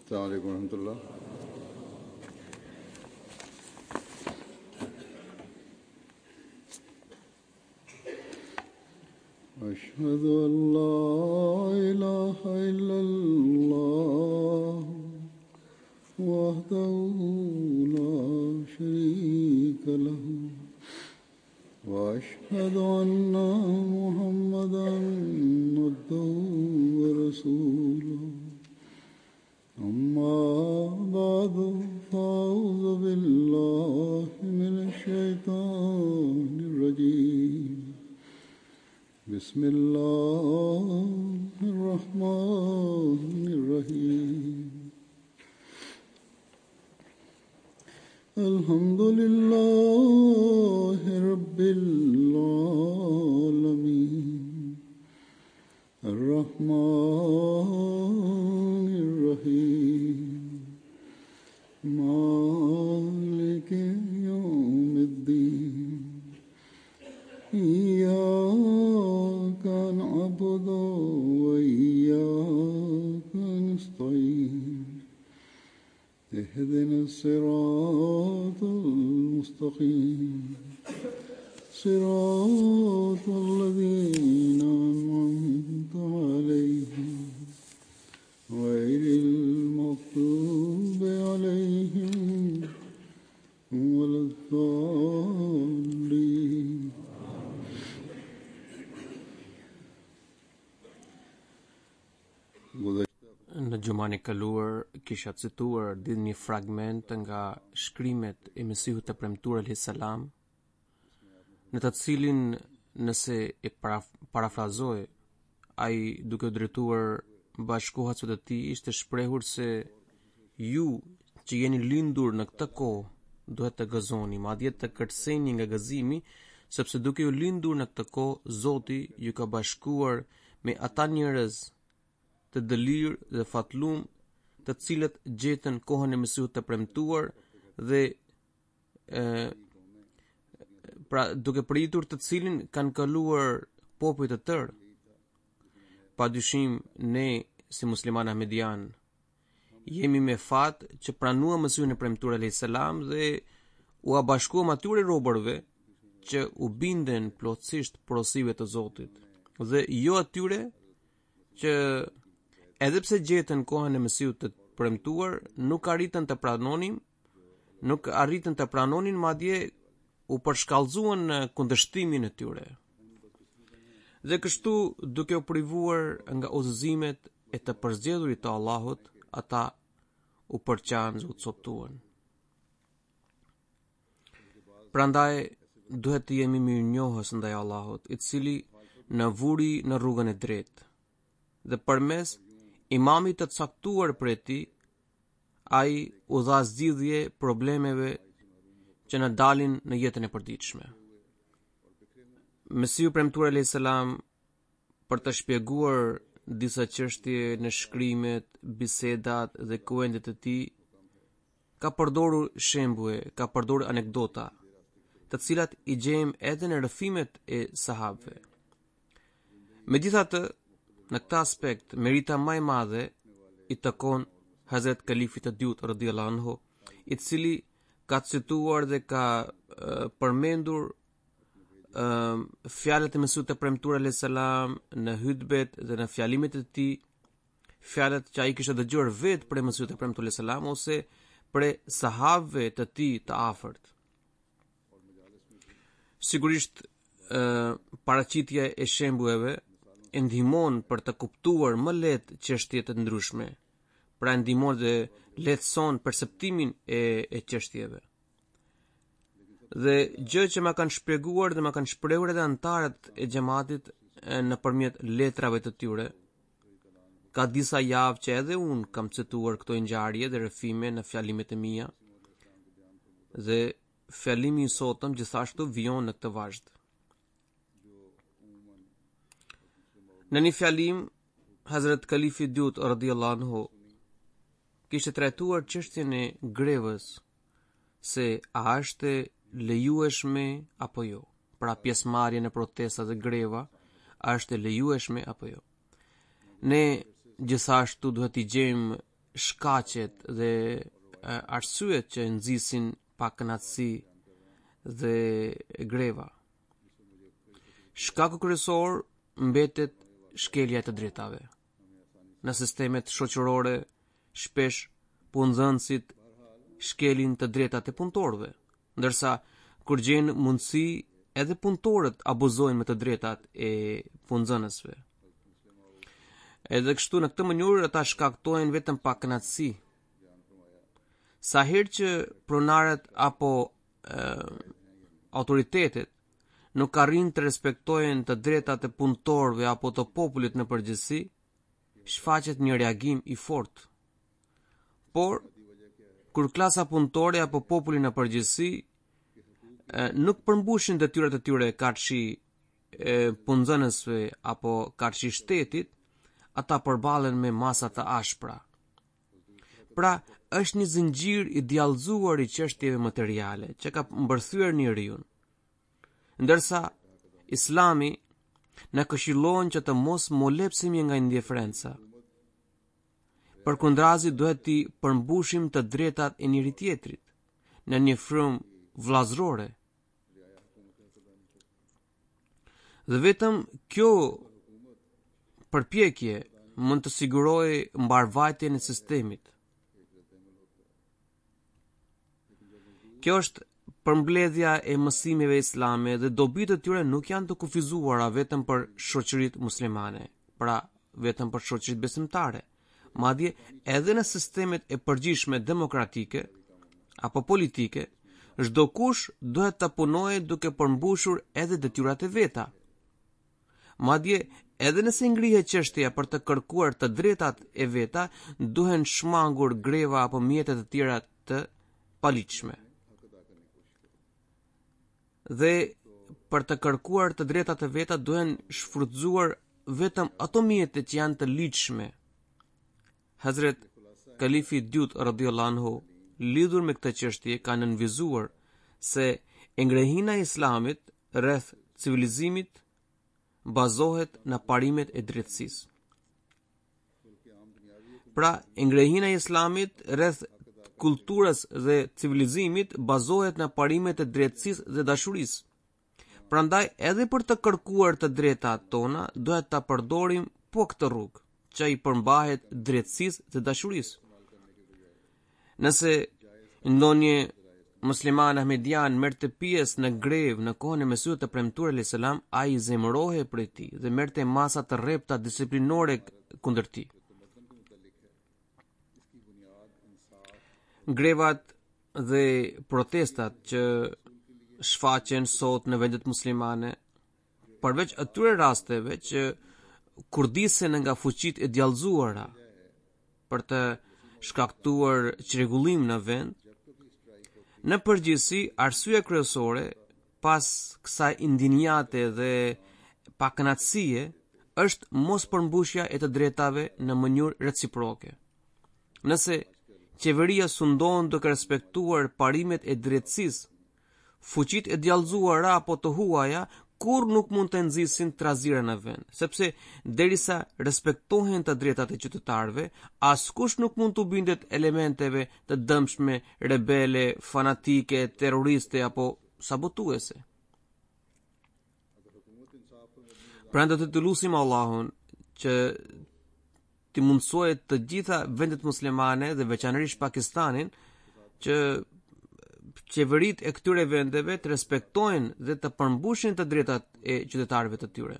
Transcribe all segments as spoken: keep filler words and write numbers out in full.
अस्सलाम वालेकुम रहमतुल्लाह। अशहदु अल्ला इलाहा इल्लल्लाह वहदहु ला शरीका लहु व अशहदु अन्ना मुहम्मदन अब्दुहु व रसूलुहु। अम्मा बादु फ़अऊज़ु बिल्लाहि मिनश शैतानिर रजीम। बिस्मिल्लाहिर रहमानिर रहीम। अल्हम्दुलिल्लाहि रब्बिल आलमीन अर्रहमानिर रहीम मालिकि यौमिद्दीन। इय्याका नअबुदु व इय्याका नस्तईन। इहदिनस सिरातल मुस्तक़ीम सिरातल लज़ीना अनअमता अलैहिम गैरिल मग़्दूबि अलैहिम वलद्दाल्लीन। Në gjumani kaluar kisha cituar disa një fragment nga shkrimet e Mesihut të premtuar alayhis salam, në të cilin nëse e paraf- parafrazoj, ai duke drejtuar bashkohësve të tij ishte shprehur se ju që jeni lindur në këtë kohë duhet të gëzoni, madje të kërceni nga gëzimi, sepse duke ju lindur në këtë kohë Zoti ju ka bashkuar me ata njerëz të dëlirë dhe fatlum, të cilët gjetën kohën e Mesihut të premtuar dhe e, pra duke pritur të cilin kanë kaluar popujt të tërë. Padyshim ne si musliman ahmedian jemi me fat që pranuam Mesihun e premtuar alayhis salam dhe u bashkuam atyre robërve që u binden plotësisht porosive të Zotit dhe jo atyre që edhe pse gjetën kohën e Mesihut të premtuar, nuk arritën të pranonin, nuk arritën të pranonin, madje u përshkallëzuan në kundërshtimin e tyre. Dhe kështu, duke u privuar nga udhëzimet e të përzgjedhurit të Allahut, ata u përqanë dhe u coptuan. Prandaj duhet të jemi mirënjohës ndaj Allahut, i cili na vuri në rrugën e drejtë. Dhe përmes imamit të caktuar për e ti, ai u dha zgjidhje problemeve që na dalin në jetën e përditshme. Mesihu premtuar alayhis salam, për të shpjeguar disa çështje në shkrimet, bisedat dhe kuendet e tij, ka përdorur shembuj, ka përdorur anekdota, të cilat i gjejmë edhe në rrëfimet e sahabëve. Megjithatë, në këtë aspekt, merita më e madhe i takon Hazret Kalifit të dytë radhiyallahu anhu, i cili ka cituar dhe ka uh, përmendur uh, fjalët e Mesihut të premtuar alayhis salam në hutbet dhe në fjalimet e tij, fjalët që ai kishte dëgjuar vetë për Mesihut të premtuar alayhis salam ose për sahabëve të tij të afërt. Sigurisht, uh, paraqitja e shembujeve e ndihmon për të kuptuar më lehtë çështje të ndryshme, pra ndihmon dhe lehtëson perceptimin e, e çështjeve. Dhe gjë që ma kanë shpjeguar dhe ma kanë shprehur edhe antarët e xhamatit nëpërmjet letrave të tyre. Ka disa javë që edhe unë kam cituar këto ngjarje dhe rrëfime në fjalimet e mia, dhe fjalimi i sotëm gjithashtu vijon në këtë vazhd. Në një fjalim, Hazret Kalifi i dytë radhiyallahu anhu kishte trajtuar çështjen e grevës, se a është lejueshme apo jo. Pra pjesëmarrja në protesta dhe greva, a është lejueshme apo jo. Ne gjithashtu duhet i gjejmë shkaqet dhe arsyet që nxisin pa kënaqësi dhe greva. Shkaku kryesor mbetet shkelja e të drejtave. Në sistemet shoqërore shpesh punëdhënësit shkelin të drejtat e punëtorëve, ndërsa kur gjen mundësi edhe punëtorët abuzojnë me të drejtat e punëdhënësve. Edhe kështu në këtë mënyrë ata shkaktojnë vetëm pa kënaqësi. Sa herë që pronarët apo e, autoritetet nuk arrin të respektojnë të drejtat e punëtorëve apo të popullit në përgjithësi, shfaqet një reagim i fortë. Por kur klasa punëtore apo populli në përgjithësi nuk përmbushin detyrat e tyre karshi punëdhënësve apo karshi shtetit, ata përballen me masa të ashpra. Pra, është një zinxhir i djallëzuar i çështjeve materiale që ka mbërthyer njeriu. Ndërsa Islami na këshillon që të mos molepsemi nga indifferenca. Përkundrazi duhet të përmbushim të drejtat e njëri tjetrit në një frymë vllazërore. Dhe vetëm kjo përpjekje mund të sigurojë mbarvajtjen e sistemit. Kjo është përmbledhja e mësimeve islame dhe dobitë e tyre nuk janë të kufizuara vetëm për shoqëritë muslimane, pra vetëm për shoqëritë besimtare, madje edhe në sistemet e përgjithshme demokratike apo politike, çdo kush duhet të punojë duke përmbushur edhe detyrat e veta. Madje edhe nëse ngrihet çështja për të kërkuar të drejtat e veta, duhen shmangur greva apo mjete të tjera të paligjshme. Dhe për të kërkuar të drejtat e veta duhen shfrytzuar vetëm ato mjete që janë të ligjshme. Hazret Kalifi Dyut radhiyallahu anhu, lidhur me këtë çështje, ka nënvizuar se ngrehina e Islamit rreth civilizimit bazohet në parimet e drejtësisë. Pra, ngrehina e Islamit rreth kulturës dhe civilizimit bazohet në parimet e drejtësisë dhe dashurisë. Prandaj, edhe për të kërkuar të drejtat tona, duhet ta përdorim po këtë rrugë, që i përmbahet drejtësisë dhe dashurisë. Nëse ndonjë musliman ahmedian merrte pjesë në grevë në kohën e Mesihut të premtuar alayhis salam, ai zemërohej prej tij dhe merrte masa të rrepta disiplinore kundër tij. Grevat dhe protestat që shfaqen sot në vendet muslimane, përveç atyre rasteve që kurdisen nga fuqitë e djallëzuara për të shkaktuar çrregullim në vend, në përgjithësi arsyeja kryesore pas kësaj indinjate dhe pakënaqësie është mos përmbushja e të drejtave në mënyrë reciproke. Nëse qeveria sundon duke respektuar parimet e drejtësisë, fuqitë e djallëzuara apo të huaja kur nuk mund të nxisin trazira në vend, sepse derisa respektohen të drejtat e qytetarëve, askush nuk mund të bindet elementeve të dëmshme, rebele, fanatike, terroriste apo sabotuese. Prandaj të lutim Allahun që të mundsojë të gjitha vendet muslimane dhe veçanërisht Pakistanin që qeverit e këtyre vendeve të respektojnë dhe të përmbushin të drejtat e qytetarëve të tyre.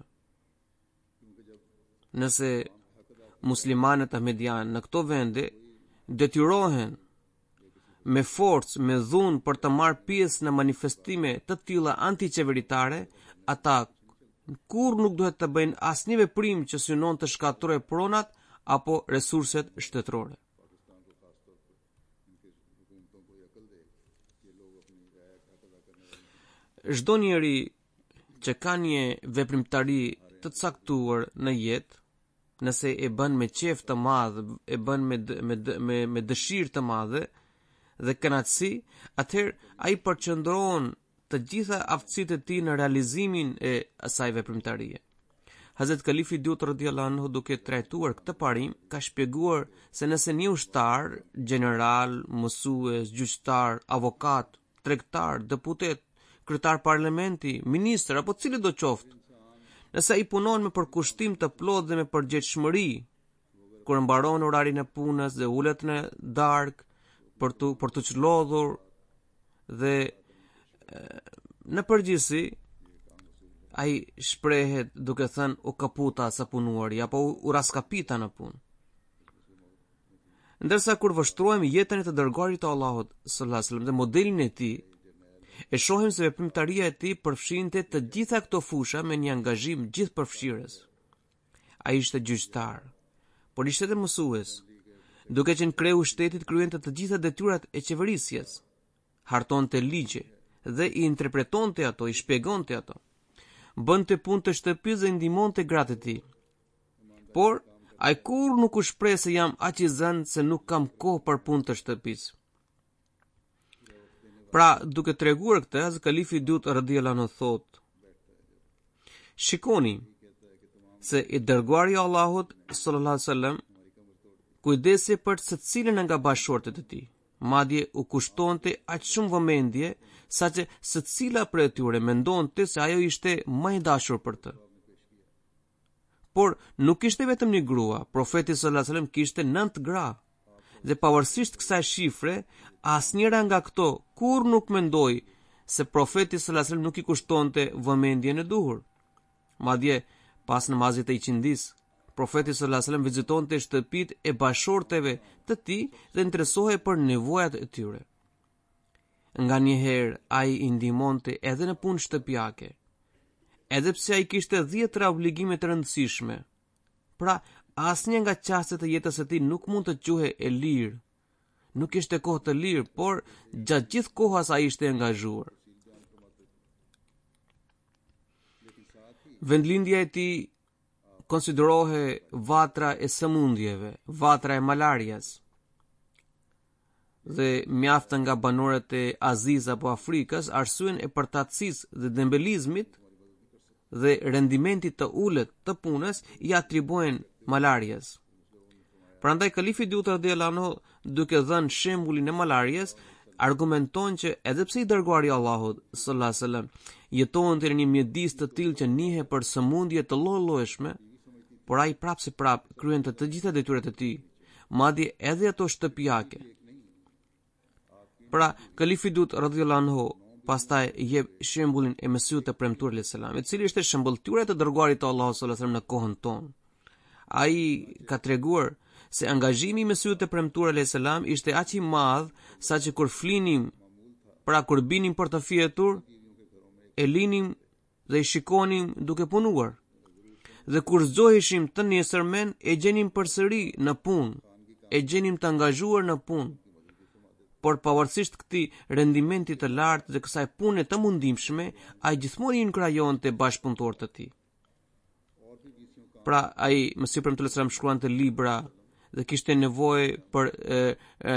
Nëse muslimanët ahmedian në këto vende detyrohen me forcë, me dhunë për të marrë pjesë në manifestime të tilla antiqeveritare, ata kur nuk duhet të bëjnë asnjë veprim që synon të shkatërrojë pronat apo resurset shtetërore. Çdo njeri që ka një veprimtari të caktuar në jetë, nëse e bën me qejf të madh, e bën me me me, me dëshirë të madhe dhe kënaqësi, atëherë ai përqendron të gjitha aftësitë e tij në realizimin e asaj veprimtarie. Hazrat Kalifi i dytë radhiyallahu anhu duke trajtuar këtë parim ka shpjeguar se nëse një ushtar, general, mësues, gjyqtar, avokat, tregtar, deputet, kryetar parlamenti, ministër apo cili do qoftë, nëse ai punon me përkushtim të plotë dhe me përgjegjësi, kur mbaron orarin e punës dhe ulet në darkë për të për të çlodhur dhe në përgjithësi ai shprehet duke thënë u kaputa sa punuari apo u raskapita në punë. Ndërsa kur vështrohemi jetën e të dërguarit të Allahut sallallahu alaihi wasallam dhe modelin e tij, e shohim se veprimtaria e tij përfshinte të gjitha këto fusha me një angazhim gjithëpërfshirës. Ai ishte gjyqtar, por ishte edhe mësues, duke qenë kreu i shtetit kryente të gjitha detyrat e qeverisjes, hartonte ligje dhe i interpretonte ato, i shpjegonte ato. Bënte punë të shtëpisë dhe i ndihmonte gratë e tij. Por ai kur nuk u shpreh se jam aq i zënë se nuk kam kohë për punë të shtëpisë. Pra, duke treguar këtë, Hazrat Kalifi i dytë radhiyallahu anhu thotë: Shikoni se i dërguari i Allahut sallallahu alaihi wasallam kujdesi për secilin nga bashkëshortet e tij. Madje u kushtonte aq shumë vëmendje saqë secila prej tyre mendonte se ajo ishte më e dashur për të. Por nuk ishte vetëm një grua, profeti sallallahu alaihi wasallam kishte nëntë gra. Dhe pavarësisht kësaj shifre, asnjëra nga këto kur nuk mendoi se profeti sallallahu alaihi wasallam nuk i kushtonte vëmendjen e duhur. Madje pas namazit të iqindis, profeti sallallahu alaihi wasallam vizitonte shtëpitë e bashkëshorteve të tij dhe interesohej për nevojat e tyre. Nga një herë ai i ndihmonte edhe në punë shtëpiake, edhe pse ai kishte dhjetëra obligime të rëndësishme. Pra, asnjë nga çastet e jetës së tij nuk mund të quhej e lirë. Nuk ishte kohë të lirë, por gjatë gjithë kohës ai ishte angazhuar. Vendlindja e tij konsiderohe vatra e sëmundjeve, vatra e malarias. Dhe mjaft nga banorët e Azisë apo Afrikës arsyen e përtatësisë dhe dembelizmit dhe rendimentit të ulët të punës i atribuojnë malarias. Prandaj Kalifi i dytë radhiyallahu anhu, duke dhënë shembullin e malarias, argumenton që edhe pse i dërguari i Allahut sallallahu alaihi wasallam jetonte në një mjedis të tillë që njihe për sëmundje të lloj-llojshme, por ai prapë si prapë kryente të gjitha detyrat e tij, madje edhe ato shtëpiake. Pra, Kalifi i dytë radhiyallahu anhu pastaj jep shembullin e Mesihut të premtuar alayhis salam, i cili ishte shembulltyra e të dërguarit të Allahut sallallahu alaihi wasallam në kohën tonë. Ai ka treguar se angazhimi i Mesihut të premtuar alayhis salam ishte aq i madh saqë kur flinim, pra kur binim për të fjetur, e linim dhe i shikonim duke punuar. Dhe kur zgjoheshim të nesërmen, e gjenim përsëri në punë, e gjenim të angazhuar në punë. Por pavarësisht këtij rendimenti të lartë dhe kësaj pune të mundimshme, ai gjithmonë i inkrajonte bashkëpunëtorët e tij. Pra, ai Mesihu premtuar selam shkruante libra dhe kishte nevojë për e, e,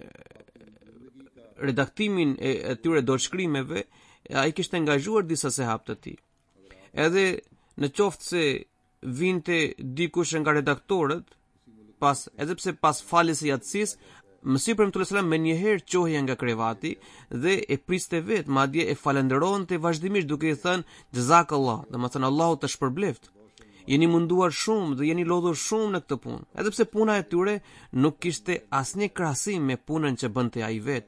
redaktimin e atyre dorëshkrimeve, ai kishte angazhuar disa sehab të tij. Edhe në qoftë se vinte dikush nga redaktorët, pas edhe pse pas faljes së yatsis, Mesihu premtuar selam me njëherë qohej nga krevati dhe e priste vet, madje e falenderonte vazhdimisht duke i thënë Jazakallah, domethënë Allahu të shpërbleft. Jeni munduar shumë dhe jeni lodhur shumë në këtë punë, edhe pse puna e tyre nuk kishte asnjë krahasim me punën që bënte ai vet.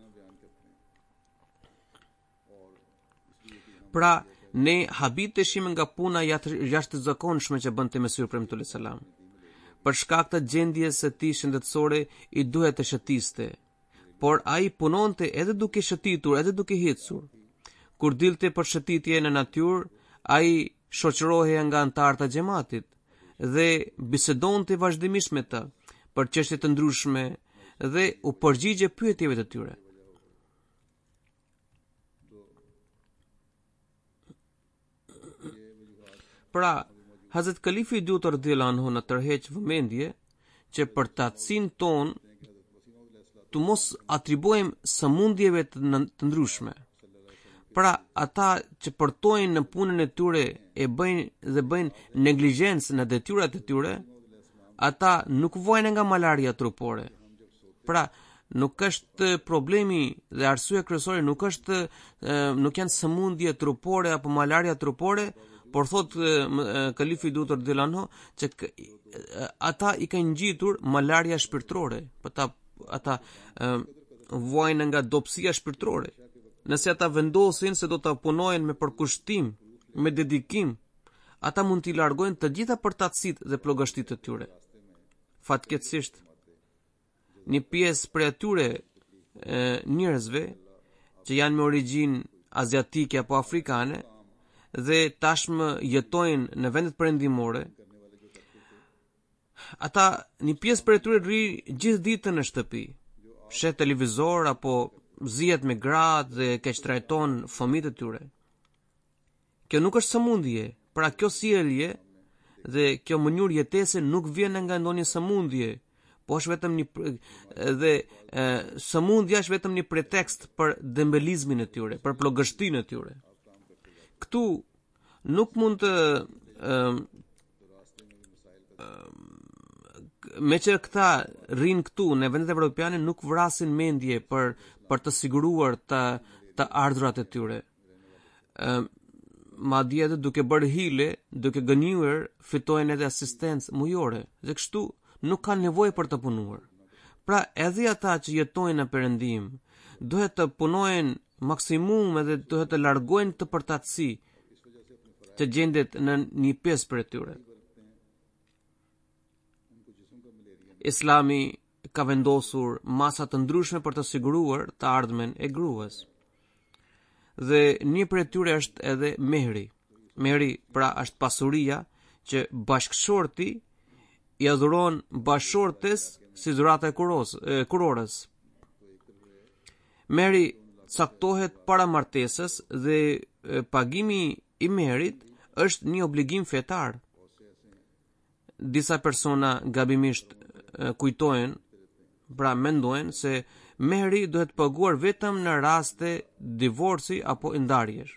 Pra, ne habiteshim nga puna jashtëzakonshme që bënte Mesihu premtuar selam. Për shkak të gjendjes së tij shëndetësore i duhet të shëtiste, por ai punonte edhe duke shëtitur, edhe duke hecur. Kur dilte për shëtitje në natyrë, ai shoqërohej nga antarët e xhamatit dhe bisedonte vazhdimisht me të për çështje të ndryshme dhe u përgjigje pyetjeve të tyre. Pra, Hazrat Kalifi i dytë radhiyallahu anhu na tërheq vëmendje që për tatësinë tonë të mos atribuojmë sëmundjeve të, të ndryshme. Pra, ata që përtojnë në punën e tyre e bëjnë dhe bëjnë neglizhencë në detyrat e tyre, ata nuk vojnë nga malaria trupore. Pra, nuk është problemi dhe arsyeja kryesore nuk është nuk janë sëmundje trupore apo malaria trupore, por thot kalifi Dutër Dilano që ata i kanë ngjitur malaria shpirtërore, ata ata vojnë nga dobësia shpirtërore. Nëse ata vendosin se do ta punojnë me përkushtim, me dedikim, ata mund t'i largojnë të gjitha përtatësitë dhe plogështitë e tyre. Fatkeqësisht, një pjesë prej atyre njerëzve që janë me origjinë aziatike apo afrikane dhe tashmë jetojnë në vendet perëndimore, ata një pjesë prej tyre rri gjithë ditën në shtëpi, shet televizor apo zihet me gratë dhe keq trajton fëmijët e tyre. Kjo nuk është sëmundje, pra kjo sjellje dhe kjo mënyrë jetese nuk vjen nga ndonjë sëmundje, po është vetëm një dhe sëmundja është vetëm një pretekst për dembelizmin e tyre, për plogështinë e tyre. Këtu nuk mund të uh, uh, me që këta rinë këtu në vendet evropiane nuk vrasin mendje për për të siguruar të të ardhurat e tyre. Uh, madje edhe duke bërë hile, duke gënjur, fitojnë edhe asistencë mujore dhe kështu nuk kanë nevojë për të punuar. Pra edhe ata që jetojnë në perëndim duhet të punojnë maksimum edhe duhet të largojnë të përtatësi që gjendet në një pjesë për tyre. Islami ka vendosur masa të ndryshme për të siguruar të ardhmen e gruas. Dhe një prej tyre është edhe mehri. Mehri pra është pasuria që bashkëshorti i adhuron bashkëshortes si dhuratë e kurorës. Mehri caktohet para martesës dhe pagimi i mehrit është një obligim fetar. Disa persona gabimisht kujtojnë, pra mendojnë se mehri duhet paguar vetëm në raste divorci apo ndarjesh.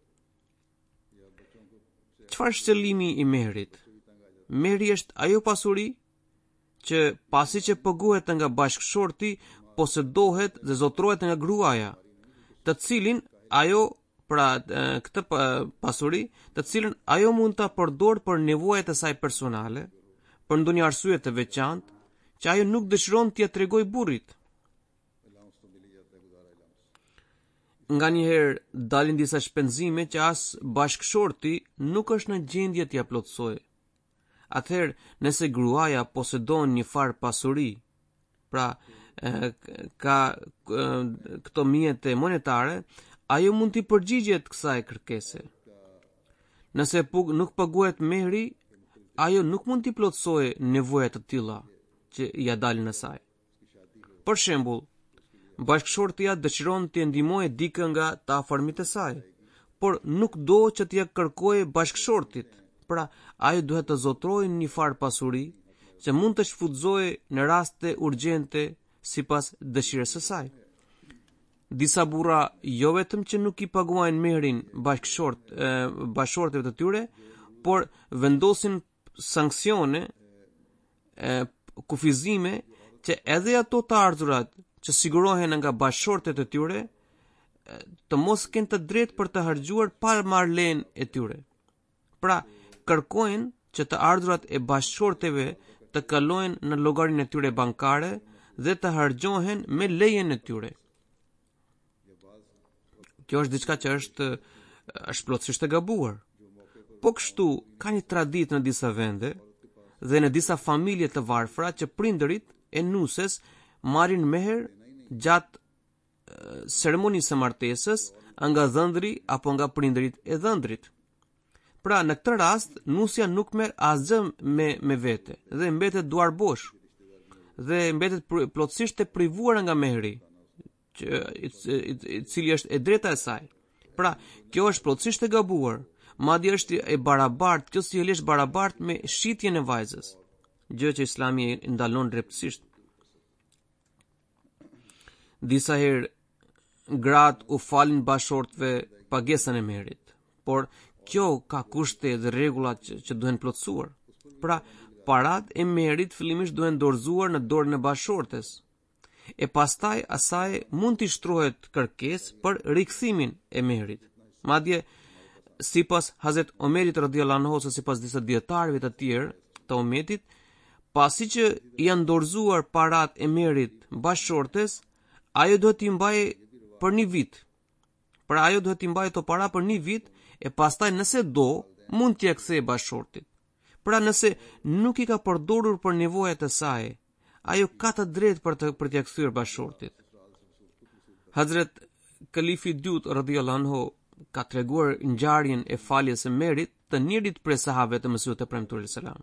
Çfarë është qëllimi i mehrit? Mehri është ajo pasuri që pasi që paguhet nga bashkëshorti, posedohet dhe zotrohet nga gruaja, të cilin ajo pra këtë pasuri, të cilën ajo mund ta përdorë për nevojat e saj personale, për ndonjë arsye të veçantë që ajo nuk dëshiron t'ia tregojë burrit. Nga njëherë dalin disa shpenzime që as bashkëshorti nuk është në gjendje t'ia plotësojë. Atëherë, nëse gruaja posedon një farë pasuri, pra e, ka e, këto mjete monetare, ajo mund t'i përgjigjet kësaj kërkese. Nëse pug, nuk paguhet mehri, ajo nuk mund t'i plotësojë nevojat të tilla që ja dalin në saj. Për shembull, bashkëshortia dëshiron t'i ndihmojë dikë nga të afërmit e saj, por nuk do që t'ia kërkojë bashkëshortit. Pra, ajo duhet të zotrojë një farë pasuri që mund të shfrytëzojë në raste urgjente sipas dëshirës së saj. Disa burra jo vetëm që nuk i paguajnë mehrin bashkëshort, bashkëshortëve të tyre, por vendosin sanksione, e, kufizime që edhe ato të ardhurat që sigurohen nga bashkëshortet e tyre të mos kenë të drejtë për të harxhuar pa marrëlenë e tyre. Pra, kërkojnë që të ardhurat e bashkëshorteve të kalojnë në llogarinë e tyre bankare dhe të harxhohen me lejen e tyre. Kjo është diçka që është është plotësisht e gabuar. Po kështu ka një traditë në disa vende dhe në disa familje të varfra që prindërit e nuses marrin meher gjatë uh, ceremonisë së martesës nga dhëndri apo nga prindërit e dhëndrit. Pra në këtë rast nusja nuk merr asgjë me me vete dhe mbetet duar bosh dhe mbetet plotësisht e privuar nga mehri, që i, i, i cili është e drejta e saj. Pra kjo është plotësisht e gabuar. Madje është e barabartë, kjo sjellje është barabartë me shitjen e vajzës, gjë që Islami e ndalon rreptësisht. Disa herë gratë u falin bashkëshortëve pagesën e mehrit, por kjo ka kushte dhe rregulla që, që duhen plotësuar. Pra, parat e merit fillimisht duhen dorëzuar në dorën e bashortes. E pastaj asaj mund t'i shtrohet kërkesë për rikthimin e merit. Madje sipas Hazret Omerit radhiyallahu anhu ose sipas disa dietarëve të tjerë të umetit, pasi që janë dorëzuar parat e merit bashortes, ajo duhet t'i mbajë për një vit. Pra ajo duhet t'i mbajë to para për një vit e pastaj nëse do mund t'i kthejë bashortit. Pra nëse nuk i ka përdorur për nevojat e saj, ajo ka të drejtë për të për t'ia kthyer bashortit. Hazret Kalifi i dytë radhiyallahu anhu ka treguar ngjarjen e faljes së merit të njërit prej sahabëve të Mesihut të Premtuar selam.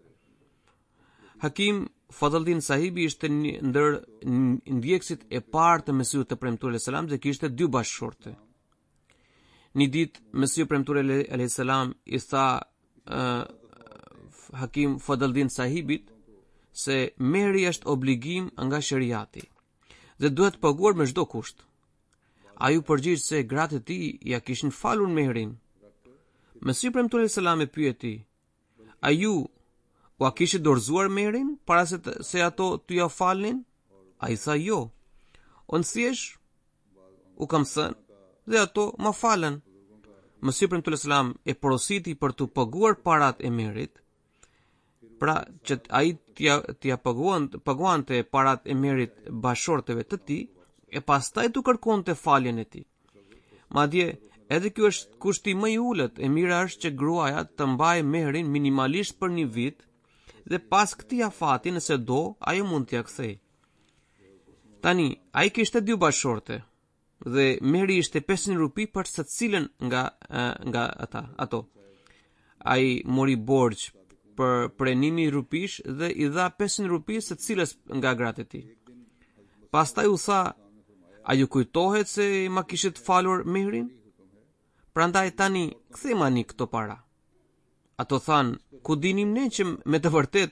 Hakim Fadldin Sahibi ishte një ndër ndjekësit e parë të Mesihut të Premtuar selam dhe kishte dy bashkëshorte. Një ditë Mesihu Premtuar alayhis salam i tha uh, Hakim Fadldin Sahibit se mehri është obligim nga shariati dhe duhet paguar me çdo kusht. Ai u përgjigj se gratë e tij ja kishin falur mehrin. Mesihu Premtuar selam e pyeti: "A ju u a kishit dorëzuar mehrin para se, të, se ato t'u ja falnin?" Ai tha: "Jo. Unë thjesht u kam thënë dhe ato ma falën." Mesihu Premtuar selam e porositi për të paguar parat e mehrit. Pra që ai t'ia t'ia paguan paguante parat e merit bashorteve të tij e pastaj tu kërkonte faljen e tij. Madje edhe ky është kushti më i ulët, e mira është që gruaja të mbajë mehrin minimalisht për një vit dhe pas këtij afati nëse do, ajo mund t'ia kthej. Tani, ai kishte dy bashorte dhe mehri ishte pesëqind rupi për secilën nga nga ata, ato. Ai mori borxh për prenimi rupish dhe i dha pesëqind rupi secilës nga gratë e tij. Pastaj u tha: "A ju kujtohet se ma kishit falur mehrin? Prandaj tani kthemani këto para." Ato than: "Ku dinim ne që me të vërtet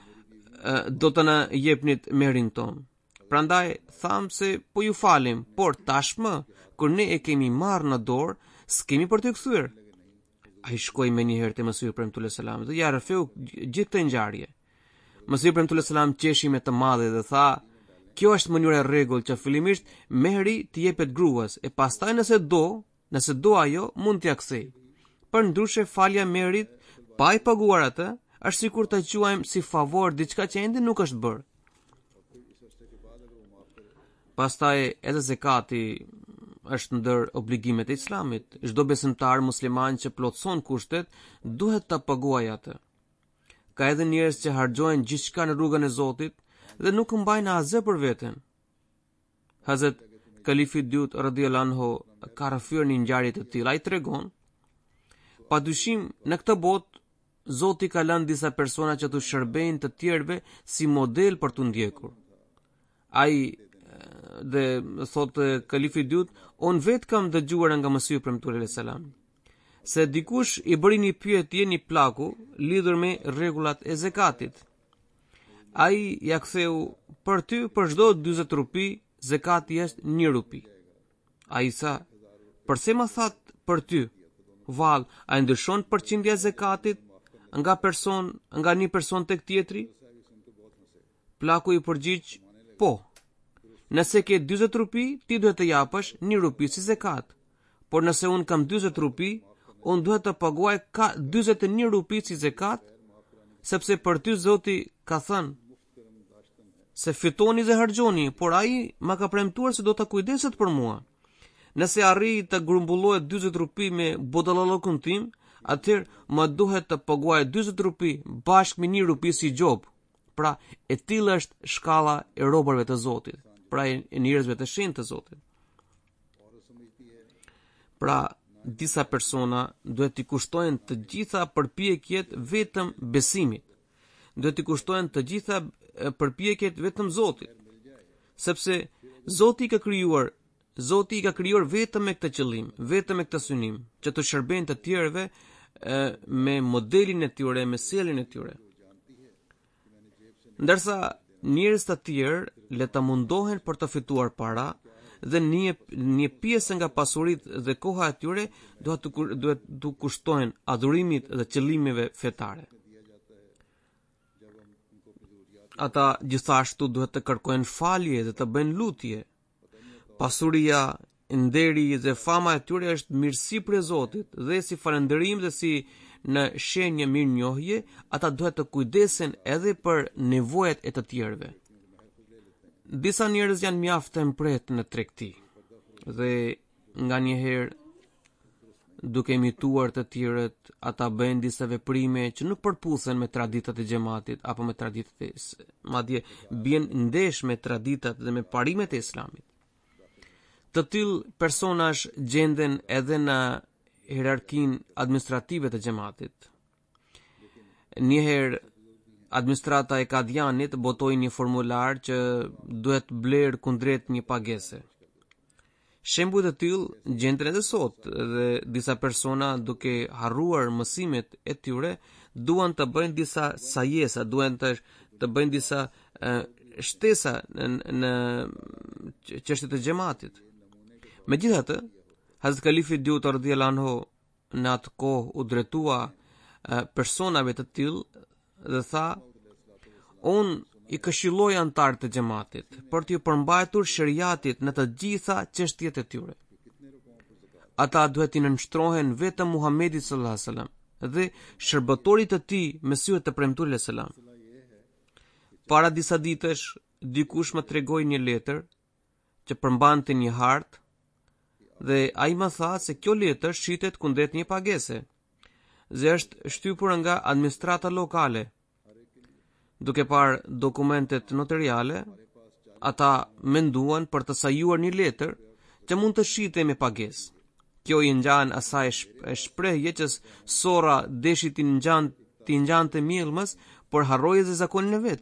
do të na jepnit mehrin ton. Prandaj tham se po ju falim, por tashmë kur ne e kemi marrë në dorë, s'kemi për të kthyer." Ai shkoi me një herë te Mesihu Premtuar selam dhe ja rrëfeu gjithë këtë ngjarje. Mesihu Premtuar selam qeshi me të madhe dhe tha: "Kjo është mënyra e rregullt që fillimisht mehri t'i jepet gruas e pastaj nëse do, nëse do ajo mund t'ia kthej. Për ndryshe falja e mehrit pa i paguar atë është sikur ta quajmë si favor diçka që ende nuk është bërë." Pastaj edhe zakati është ndër obligimet e Islamit. Çdo besimtar musliman që plotson kushtet duhet ta paguajë atë. Ka edhe njerëz që harxojnë gjithçka në rrugën e Zotit dhe nuk mbajnë asgjë për veten. Hazret Kalifi i dytë radhiyallahu anhu ka rrëfyer një ngjarje të tillë. Ai tregon: "Padyshim në këtë botë Zoti ka lënë disa persona që të shërbejnë të tjerëve si model për të ndjekur." Ai dhe thotë Kalifi i dytë: "On vetë kam dëgjuar nga Mesihu Premtuar selam se dikush i bëri një pyetje një plaku lidhur me rregullat e zakatit. Ai ja ktheu: për ty për çdo dyzet rupi zakati është një rupi." Ai tha: "Përse më that për ty? Vall, a ndryshon përqindja e zakatit nga person nga një person tek tjetri?" Plaku i përgjigj: "Po. Nëse ke dyzet rupi, ti duhet të japësh një rupi si zakat. Por nëse un kam dyzet rupi, un duhet të paguaj ka dyzet e një rupi si zakat, sepse për ty Zoti ka thënë se fitoni dhe harxhoni, por ai ma ka premtuar se do ta kujdeset për mua. Nëse arri të grumbullohet dyzet rupi me bodallallokun tim, atëherë më duhet të paguaj dyzet rupi bashkë me një rupi si gjop." Pra, e tillë është shkalla e robërve të Zotit, pra e njerëzve të shenjtë të Zotit. Pra, disa persona duhet t'i kushtojnë të gjitha përpjekjet vetëm besimit. Duhet t'i kushtojnë të gjitha përpjekjet vetëm Zotit, sepse Zoti ka krijuar, Zoti i ka krijuar vetëm me këtë qëllim, vetëm me këtë synim, që të shërbejnë të tjerëve me modelin e tyre, me sjelljen e tyre. Ndërsa njerëz të tjerë le të mundohen për të fituar para dhe një një pjesë nga pasuritë dhe koha e tyre duhet të duhet të kushtohen adhurimit dhe qëllimeve fetare. Ata gjithashtu duhet të kërkojnë falje dhe të bëjnë lutje. Pasuria, nderi dhe fama e tyre është mirësi për Zotit dhe si falënderim dhe si në shenjë mirënjohje, ata duhet të kujdesen edhe për nevojat e të tjerëve. Disa njerëz janë mjaft të mpret në tregti dhe nganjëherë duke imituar të tjerët, ata bëjnë disa veprime që nuk përputhen me traditat e xhamatit apo me traditat e madje bien ndesh me traditat dhe me parimet e Islamit. Të tillë personash gjenden edhe në hierarkinë administrative të xhamatit. Njëherë administrata e Kadianit botoi një formular që duhet bler kundrejt një pagese. Shembuj të tillë gjenden edhe sot dhe disa persona duke harruar mësimet e tyre duan të bëjnë disa sajesa, duan të të bëjnë disa uh, shtesa në, në çështjet e xhamatit. Megjithatë, Hazrat Kalifi Diut radhiyallahu anhu në atë kohë u drejtua uh, personave të tillë dhe tha: "Unë i këshilloj antarët e xhamatit për t'ju përmbajtur shariatit në të gjitha çështjet e tyre. Ata duhet të nënshtrohen vetëm Muhamedit sallallahu alaihi wasallam dhe shërbëtorit të tij Mesiut të premtuar alaihi salam." Para disa ditësh, dikush më tregoi një letër që përmbante një hartë dhe ai më tha se kjo letër shitet kundrejt një pagese dhe është shtypur nga administrata lokale. Duke parë dokumentet notariale, ata menduan për të sajuar një letër që mund të shitej me pagesë. Kjo i ngjan asaj shprehje që sora deshi t'i ngjan t'i ngjante mielmës, por harroi dhe zakonin e vet.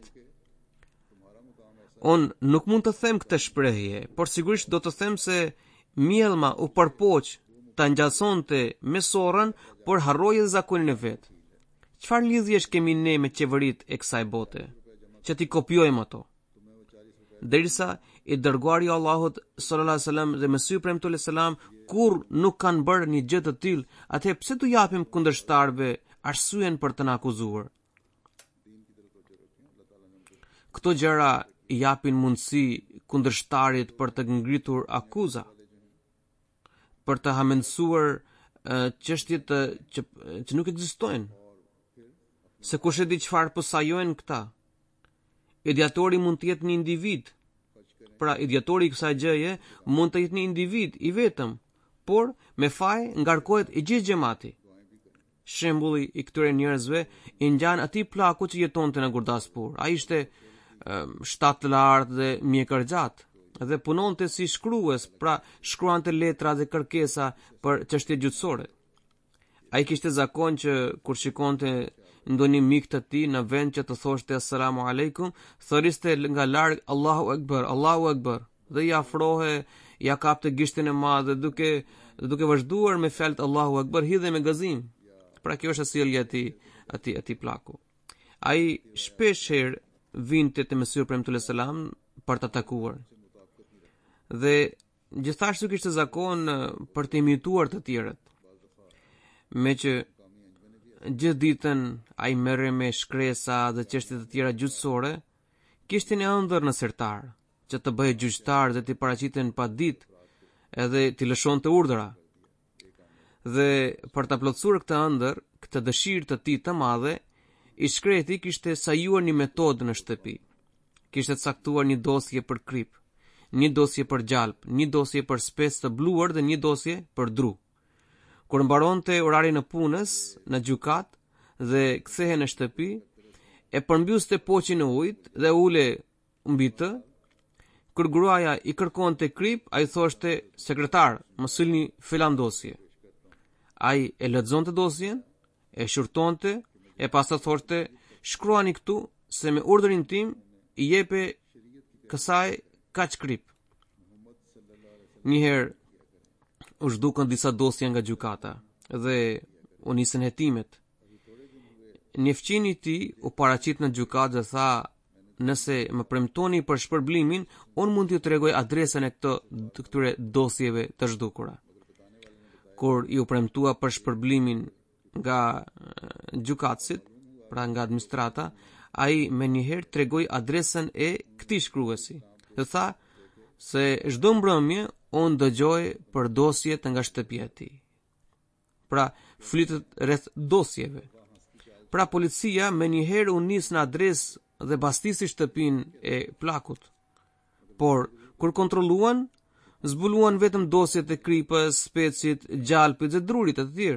Unë nuk mund të them këtë shprehje, por sigurisht do të them se mielma u përpoq ta ngjasonte me sorrën, por harroi dhe zakonin e vet. Çfarë lidhjesh kemi ne me qeveritë e kësaj bote, që ti kopjojmë ato? Derisa i dërguari i Allahut sallallahu alaihi wasallam dhe Mesiu premtuar alaihi salam kur nuk kanë bërë një gjë të tillë, atëherë pse t'u japim kundërshtarëve arsyen për të na akuzuar? Këto gjëra i japin mundësi kundërshtarit për të ngritur akuza, për të hamendësuar çështje të që, që nuk ekzistojnë. Se kush e di çfarë po sajojnë këta? Ideatori mund të jetë një individ. Pra, ideatori i kësaj gjëje mund të jetë një individ i vetëm, por me faj ngarkohet i gjithë xhamati. Shembulli i këtyre njerëzve i ngjan atij plaku që jetonte në Gurdaspur. Ai ishte um, shtat të lartë dhe mjekërgjat dhe punonte si shkrues, pra shkruante letra dhe kërkesa për çështje gjyqësore. Ai kishte zakon që kur shikonte ndonjë mik të tij në vend që të thoshte assalamu alaikum, thoriste nga larg Allahu Akbar, Allahu Akbar, dhe i afrohe, ja kapte gishtin e madh dhe duke duke vazhduar me fjalët Allahu Akbar hidhe me gazim. Pra kjo është sjellja e tij, atij atij plaku. Ai shpesh herë vinte te Mesiu premtuar alaihi salam për të takuar. Dhe gjithashtu kishte zakon për të imituar të tjerët. Me që gjithë ditën ai merre me shkresa dhe çështje të tjera gjyqësore, kishte një ëndër në sertar që të bëhej gjyqtar dhe të paraqiten pa ditë edhe të lëshonte urdhra. Dhe për ta plotësuar këtë ëndër, këtë dëshirë të tij të madhe, i shkreti kishte sajuar një metodë në shtëpi. Kishte caktuar një dosje për krip, një dosje për gjalp, një dosje për specë të bluar dhe një dosje për dru. Kur mbaronte orarin e punës në gjykat dhe kthehe në shtëpi, e përmbyste poqin e ujit dhe ule mbi të. Kur gruaja i kërkonte krip, ai thoshte: "Sekretar, më sillni filan dosje." Ai e lexonte dosjen, e shurtonte, e pastaj thoshte: "Shkruani këtu se me urdhrin tim i jepe kësaj kaq krip." Njëherë u zhdukën disa dosje nga gjykata dhe u nisën hetimet. Një fëqin i tij u paraqit në gjykatë dhe tha: nëse më premtoni për shpërblimin, unë mund t'ju tregoj adresën e këto këtyre dosjeve të zhdukura. Kur ju premtua për shpërblimin nga gjykatësit, pra nga administrata, ai me njëherë tregoi adresën e këtij shkruesi. Dhe tha se çdo mbrëmje unë dëgjoj për dosjet nga shtëpia e tij. Pra flitet rreth dosjeve. Pra policia me njëherë u nis në adresë dhe bastisi shtëpinë e plakut. Por kur kontrolluan, zbuluan vetëm dosjet e kripës, specit, gjalpit dhe drurit e të tjerë.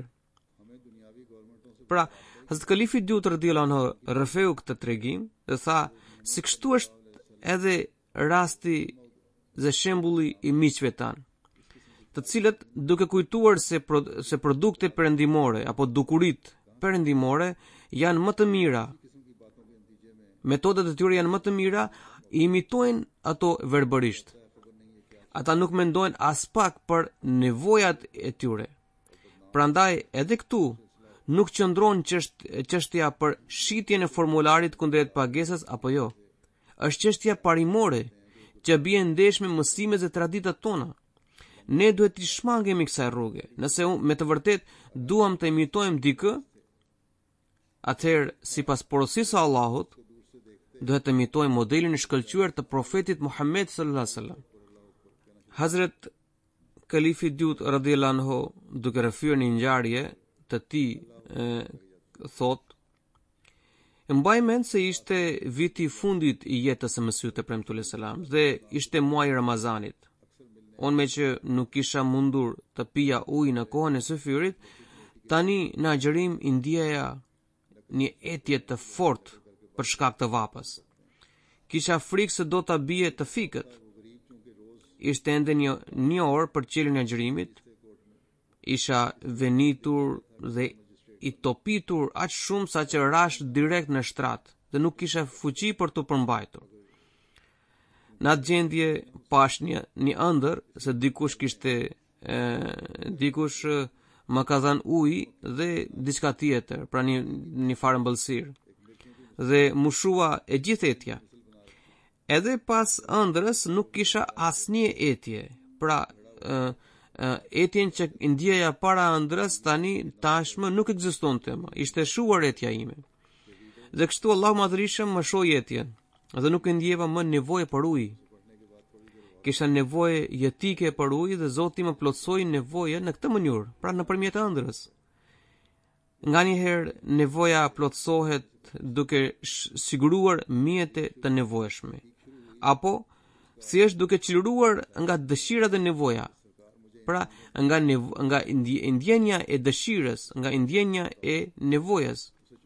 Pra, Hazrat Kalifi Dyut radhiyallahu anhu rrëfeu këtë tregim dhe tha si kështu është edhe rasti dhe shembulli i miqve tanë, të cilët duke kujtuar se, pro, se produkte perëndimore apo dukurit perëndimore janë më të mira, metodat e tyre janë më të mira, i imitojnë ato verbërisht. Ata nuk mendojnë as pak për nevojat e tyre. Prandaj edhe këtu nuk qëndron çësht, çështja për shitjen e formularit kundrejt pagesës apo jo. Është çështja parimore që bie ndesh me mësimet dhe traditat tona. Ne duhet të shmangemi kësaj rruge. Nëse me të vërtet duam të imitojmë dikë, atëherë sipas porosisë së Allahut, duhet të imitojmë modelin e shkëlqyer të profetit Muhammed sallallahu alaihi wasallam. Hazrat Kalifi Dyut radhiyallahu anhu duke rrëfyer një ngjarje të tij thot, mbaj mend se ishte viti i fundit i jetës së Mesihut te premtullah selam dhe ishte muaji i Ramazanit. Unë me që nuk kisha mundur të pija ujë në kohën e së fyrit, tani në agjërim i ndjeja një etje të fortë për shkak të vapës. Kisha frikë se do ta bie të fikët. Ishte ende një, një orë për qelin e agjërimit. Isha venitur dhe i topitur aq shumë sa që rash direkt në shtrat dhe nuk kisha fuqi për të përmbajtur. Në atë gjendje pash një, një ëndër se dikush kishte e, dikush e, më ka dhënë ujë dhe diçka tjetër, pra një, një farë mbëlsirë. Dhe mushua e gjithë etja. Edhe pas ëndrës nuk kisha asnjë etje. Pra e, e, etjen që ndjeja para ëndrës tani tashmë nuk ekzistonte më. Ishte shuar etja ime. Dhe kështu Allahu madhërisëm më shoi etjen dhe nuk e ndjeva më nevojë për ujë. Kisha nevojë jetike për ujë dhe Zoti më plotsoi nevojën në këtë mënyrë, pra nëpërmjet ëndrrës. Nganjëherë nevoja plotësohet duke siguruar mjete të nevojshme, apo thjesht duke qliruar nga dëshira dhe nevoja. Pra nga nevo, nga ndjenja e dëshirës, nga ndjenja e nevojës.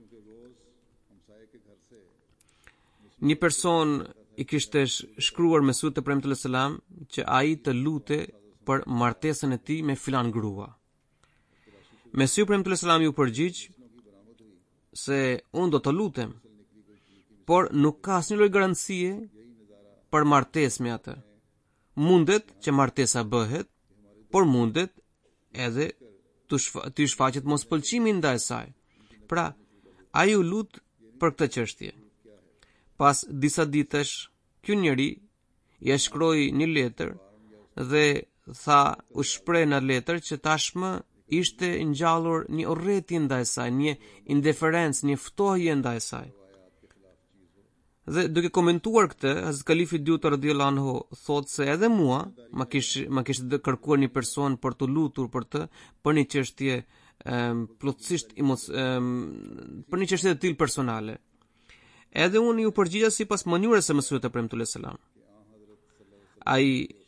Një person i kishte shkruar Mesihut te premtullah selam që ai të lute për martesën e tij me filan grua. Mesihu premtullah selam ju përgjigj se unë do të lutem, por nuk ka asnjë lloj garancie për martesë me atë. Mundet që martesa bëhet, por mundet edhe të shfa, të shfaqet mospëlqimi ndaj saj. Pra, ai u lut për këtë çështje. Pas disa ditësh, ky njeri ja shkroi një letër dhe tha u shpreh në letër që tashmë ishte ngjallur një urrëti ndaj saj, një indiferencë, një ftohje ndaj saj. Dhe duke komentuar këtë, Hazrat Kalifi Dyut radhiyallahu anhu thot se edhe mua ma kish ma kishte kërkuar një person për të lutur për të për një çështje um, plotësisht emoc um, për një çështje të tillë personale. Edhe unë ju përgjigja sipas mënyrës së Mesihut te premtullah selam. Ai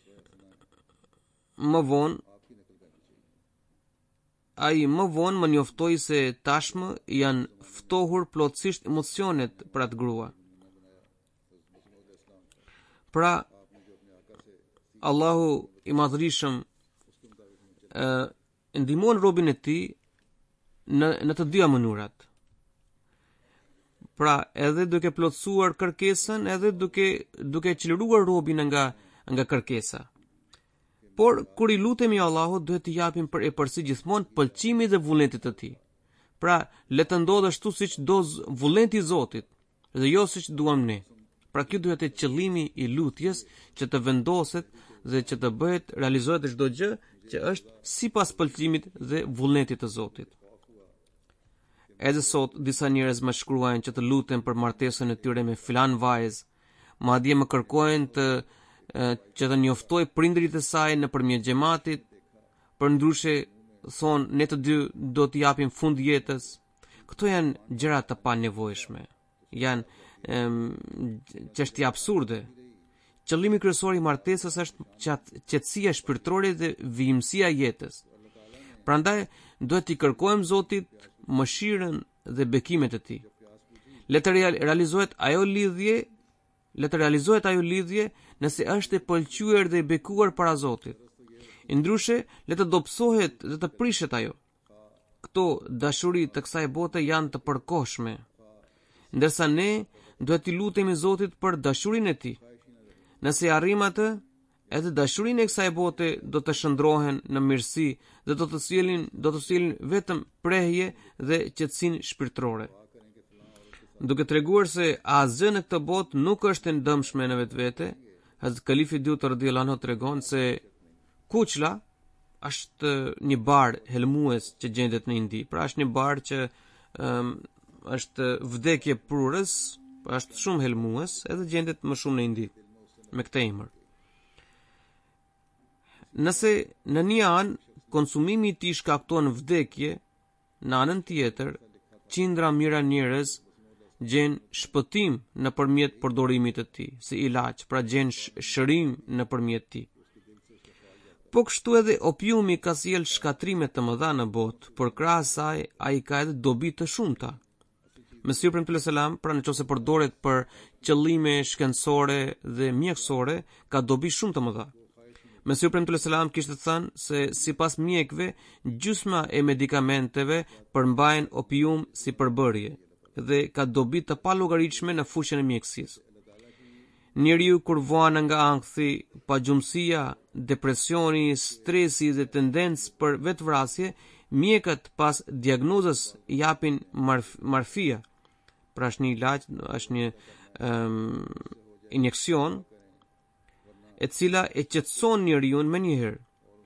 më vonë ai më vonë më njoftoi se tashmë janë ftohur plotësisht emocionet për atë grua. Pra, Allahu i madhërisëm e ndihmon robën e tij në në të dyja mënyrat. Pra, edhe duke plotësuar kërkesën, edhe duke duke çliruar robën nga nga kërkesa. Por kur i lutemi Allahut, duhet të japim për e përsi gjithmonë pëlqimin dhe vullnetit të tij. Pra, le të ndodhë ashtu siç do vullneti i Zotit, dhe jo siç duam ne. Pra ky duhet të qëllimi i lutjes që të vendoset dhe që të bëhet realizohet çdo gjë që është sipas pëlqimit dhe vullnetit të Zotit. Edhe sot disa njerëz më shkruajnë që të lutem për martesën e tyre me filan vajzë, madje më kërkojnë të që të njoftoj prindërit e saj nëpërmjet xhamatit, përndryshe thonë ne të dy do t'i japim fund jetës. Këto janë gjëra të panevojshme. Janë çështje absurde. Qëllimi kryesor i martesës është qetësia shpirtërore dhe vijimësia e jetës. Prandaj duhet t'i kërkojmë Zotit mëshirën dhe bekimet e Tij. Le të realizohet ajo lidhje, le të realizohet ajo lidhje nëse është e pëlqyer dhe e bekuar para Zotit. Ndryshe, le të dobësohet dhe të prishet ajo. Këto dashuri të kësaj bote janë të përkohshme, ndërsa ne duhet t'i lutemi Zotit për dashurinë e Tij. Nëse arrim atë, edhe dashurinë e kësaj bote do të shndrohen në mirësi dhe do të sjellin do të sjellin vetëm prehje dhe qetësinë shpirtërore. Duke treguar se asgjë në këtë botë nuk është e ndëmshme në vetvete, Hazrat Kalifi Dyut radhiyallahu anhu tregon se kuçla është një bar helmues që gjendet në Indi. Pra është një bar që um, është vdekje prurës, pra është shumë helmues, edhe gjendet më shumë në Indi me këtë emër. Nëse në një anë konsumimi i tij shkakton vdekje, në anën tjetër qindra mijëra njerëz gjen shpëtim nëpërmjet përdorimit të tij, si ilaç, pra gjen shërim nëpërmjet tij. Po kështu edhe opiumi ka sjell shkatrime të mëdha në botë, por krahas saj ai ka edhe dobi të shumta. Mesiu premtues selam, pra nëse përdoret për qëllime shkencore dhe mjekësore, ka dobi shumë të mëdha. Mesiu premtues selam kishte thënë se sipas mjekëve, gjysma e medikamenteve përmbajnë opium si përbërje dhe ka dobi të pallogaritshme në fushën e mjekësisë. Njeriu kur vuan nga ankthi, pagjumësia, depresioni, stresi dhe tendencë për vetvrasje, mjekët pas diagnozës japin marf marfia. Pra është një ilaç, është një um, injeksion e cila e qetëson njeriu me njëherë.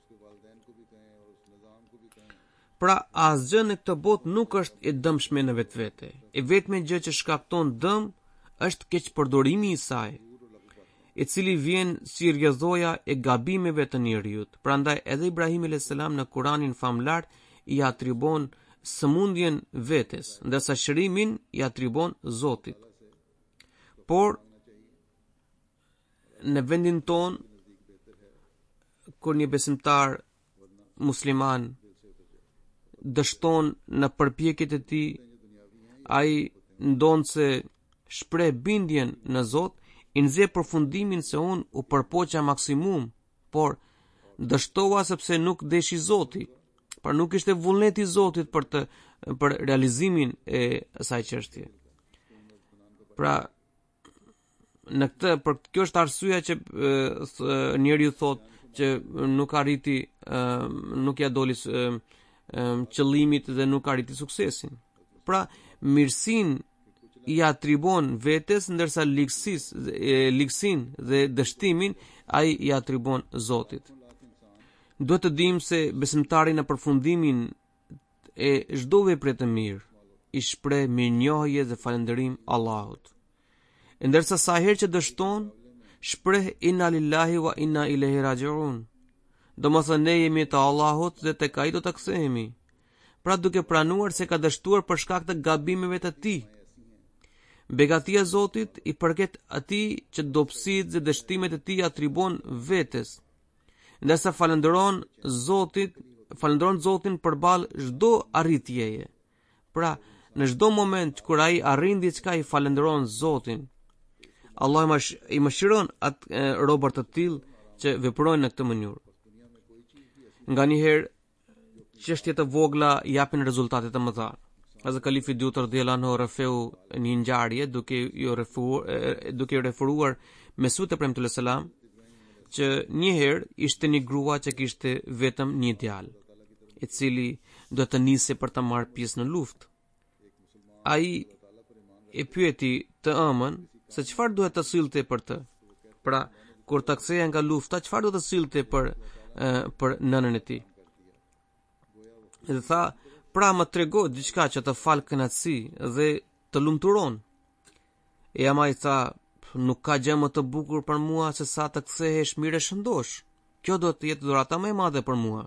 Pra asgjë në këtë botë nuk është e dëmshme në vetvete. E vetme gjë që shkakton dëm është keqpërdorimi i saj, i cili vjen si rrjedhoja e gabimeve të njerëzit. Prandaj edhe Ibrahim alayhis salam në Kur'anin famlar i atribon sëmundjen vetes, ndërsa shërimin i atribon Zotit. Por në vendin ton, kur një besimtar musliman dështon në përpjekjet e tij, ai ndonse shpreh bindjen në Zot, i nxjerr përfundimin se unë u përpoqa maksimum, por dështova sepse nuk deshi Zoti, por nuk ishte vullneti i Zotit për të për realizimin e asaj çështje. Pra në këtë, për kjo është arsyeja që njeriu thotë që nuk arriti, nuk ja doli qëllimit dhe nuk arriti suksesin. Pra mirësinë i atribon vetes, ndërsa ligësin dhe dështimin ai i atribon Zotit. Duhet të dimë se besimtari në përfundimin e çdo vepre të mirë i shpreh mirënjohje dhe falënderim Allahut. Ndërsa sa herë që dështon, shpreh inna lillahi wa inna ilaihi rajiun. Domethënë ne jemi të Allahut dhe tek ai do të kthehemi. Pra duke pranuar se ka dështuar për shkak të gabimeve të tij. Begatia e Zotit i përket atij që dobësitë dhe dështimet e tij atribon vetes, ndërsa falënderon Zotit, falënderon Zotin përballë çdo arritjeje. Pra, në çdo moment kur ai arrin diçka i falënderon Zotin. Allah i mëshiron atë robër të tillë që veprojnë në këtë mënyrë. Nganjëherë çështje të vogla japin rezultate të mëdha. Hazrat Kalifi Dyut radhiyallahu anhu rrefeu një ngjarje duke ju referuar duke ju referuar Mesut e premtues selam që një herë ishte një grua që kishte vetëm një djalë, i cili do të nisej për të marrë pjesë në luftë. Ai e pyeti të ëmën se çfarë duhet të sillte për të. Pra, kur të ktheja nga lufta, çfarë do të sillte për uh, për nënën e tij. Dhe tha, pra më trego diçka që të fal kënaqësi dhe të lumturon. E ama i tha, nuk ka gjë më të bukur për mua se sa të kthehesh mirë e shëndosh. Kjo do të jetë dhurata më e madhe për mua.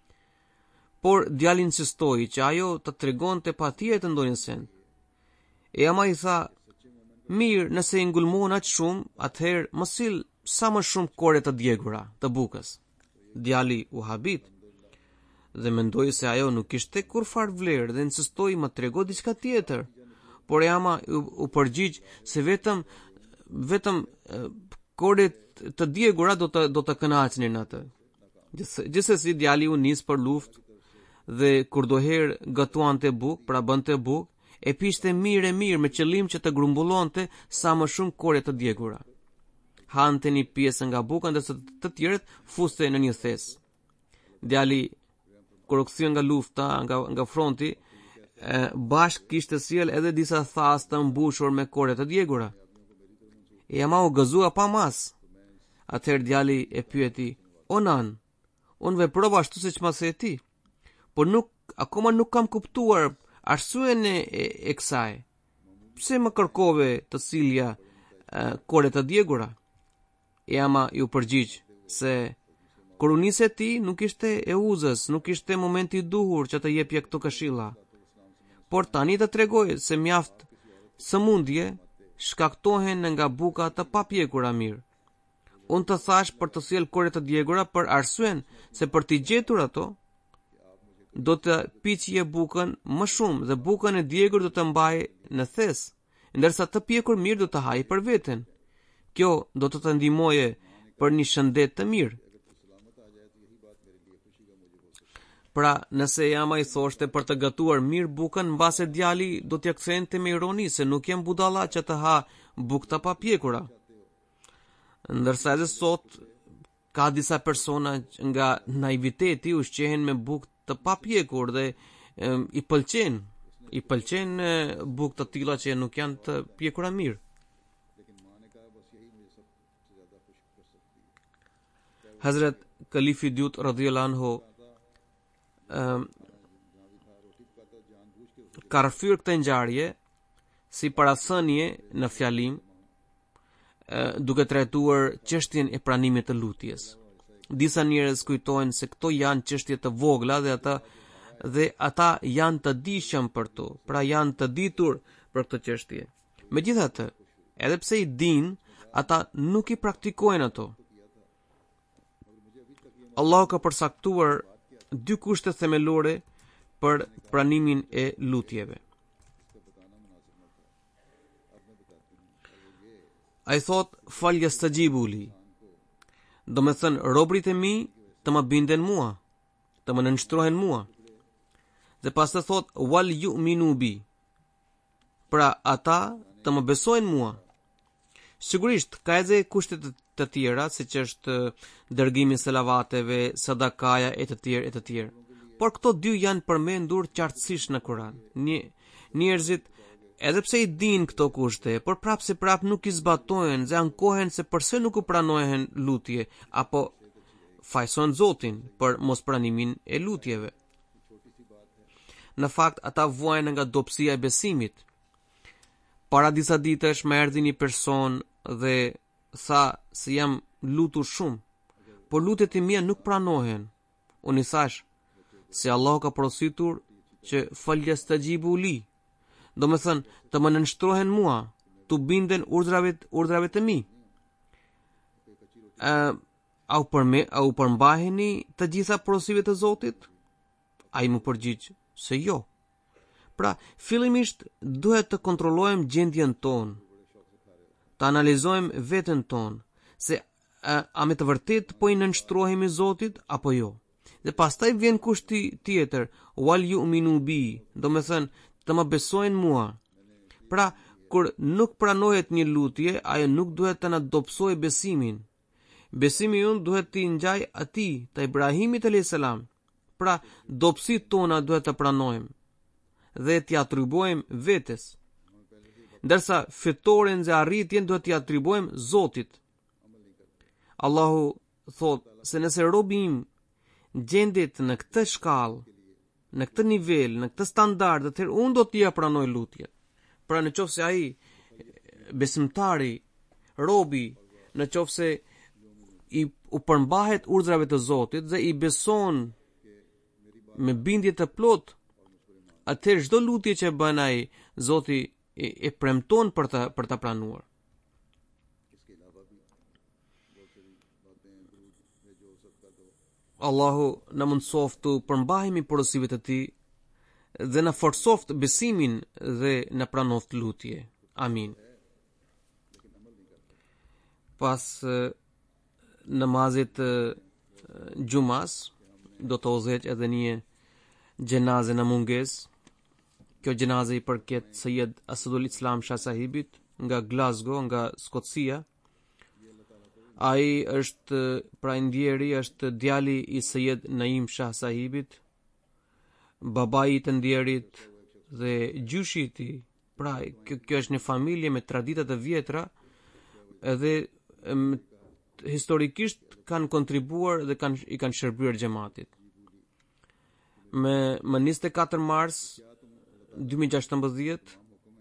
Por djali insistoi që ajo të tregonte patjetër ndonjë send. E ama i tha, mirë, nëse i ngulmon aq shumë, atëherë mos sill sa më shumë kore të djegura të bukës. Djali u habit dhe mendoi se ajo nuk kishte kurfar vlerë dhe insistoi më trego diçka tjetër. Por e ama u, u përgjigj se vetëm vetëm kore të djegura do të do të kënaqenin atë. Gjithsesi djali u nis për luftë dhe kur do herë gatuante bukë, pra bënte bukë, e pishte mirë e mirë me qëllim që të grumbullonte sa më shumë kore të djegura. Hante një pjesë nga buka ndërsa të tjerët fuste në një thes. Djali kur u kthye nga lufta, nga nga fronti, e, bashk kishte sjell edhe disa thas të mbushur me kore të djegura. E ama u gëzua pa mas. Atëherë djali e pyeti, o nan, unë veprova ashtu siç më the ti, por nuk akoma nuk kam kuptuar arsyeën e, e, e kësaj. Pse më kërkove të silja uh, kore të djegura? E ama ju përgjigj se kur u nise ti nuk ishte e uzës, nuk ishte momenti i duhur që të jepje këto këshilla. Por tani të tregoj se mjaft sëmundje shkaktohen nga buka të papjekura mirë. Unë të thash për të sjell kore të djegura për arsyen se për t'i gjetur ato do të piqje bukën më shumë dhe bukën e djegur do të mbaj në thes, ndërsa të pjekur mirë do të hajë për veten. Kjo do të të ndihmoje për një shëndet të mirë. Pra, nëse jama i thoshte për të gatuar mirë bukën, mbase djali do t'ja kthente me ironi se nuk jem budalla që të ha bukë të papjekura. Ndërsa edhe sot ka disa persona nga naiviteti ushqehen me bukë të papjekur dhe e, i pëlqen, i pëlqen bukë të tilla që nuk janë të pjekura mirë. Hazrat Kalifi Dyut radhiyallahu anhu Um, ka rrëfyer këtë ngjarje si parathënie në fjalim, uh, duke trajtuar çështjen e pranimit të lutjes. Disa njerëz kujtojnë se këto janë çështje të vogla dhe ata dhe ata janë të dijshëm për to, pra janë të ditur për këtë çështje. Megjithatë, edhe pse i dinë, ata nuk i praktikojnë ato. Allah ka përcaktuar dy kushte themelore për pranimin e lutjeve. Ai thot, faljes të gjibuli, do me thënë robrit e mi të më binden mua, të më nënshtrohen mua. Dhe pas të thot, wal ju minu bi, pra ata të më besojnë mua. Sigurisht, ka edhe kushtet të tjera, si që është dërgimi selavateve, sadakaja, e të tjerë, e të tjerë. Por këto dy janë përmendur qartësisht në Kur'an. Një, njerëzit, edhe pse i dinë këto kushte, por prapë se prapë nuk i zbatojnë dhe ankohen se përse nuk u pranohen lutje, apo fajson Zotin për mos pranimin e lutjeve. Në fakt, ata vuajnë nga dobësia e besimit. Para disa ditësh më erdhi një person dhe tha se jam lutur shumë, por lutjet e mia nuk pranohen. Unë i thash se Allah ka porositur që faljes të gjibu li, do me thënë të më nënshtrohen mua, të binden urdrave, urdrave të mi. Uh, au, përme, au përmbaheni të gjitha porosive të Zotit? A i më përgjigj se jo. Pra, fillimisht duhet të kontrollojmë gjendjen tonë, të analizojmë veten tonë, se a, a me të vërtet po i nënshtrohemi Zotit apo jo. Dhe pastaj vjen kushti tjetër, wal yu'minu bi, do me thënë të më besojnë mua. Pra, kur nuk pranohet një lutje, ajo nuk duhet të na dobësojë besimin. Besimi ynë duhet të ngjaj atij të Ibrahimit alayhis salam. Pra, dobësitë tona duhet të pranojmë dhe t'ia atribuojmë vetes. ndërsa fitoren dhe arritjen duhet t'i atribuojmë Zotit. Allahu thot se nëse robi im gjendet në këtë shkallë, në këtë nivel, në këtë standard, atëherë unë do t'i pranoj lutjet. Pra në qoftë se ai besimtari, robi, në qoftë se i u përmbahet urdhrave të Zotit dhe i beson me bindje të plot, atëherë çdo lutje që bën ai, Zoti e, e premton për ta për ta pranuar. Allahu na mundsoft të përmbahemi porosive të tij dhe na forcoft besimin dhe na pranoft lutje. Amin. Pas namazit gjumas do të ozhet edhe një gjenaze në munges. Kjo gjenaze i përket Sayyid Asadul Islam Shah Sahibit nga Glasgow, nga Skocia. Ai është pra ndjeri, është djali i Sayyid Naim Shah Sahibit, babai i të ndjerit dhe gjyshi i tij. Pra kjo, kjo është një familje me tradita të vjetra edhe um, historikisht kanë kontribuar dhe kanë i kanë shërbyer xhamatit. Me më njëzet e katër mars dy mijë e gjashtëmbëdhjetë,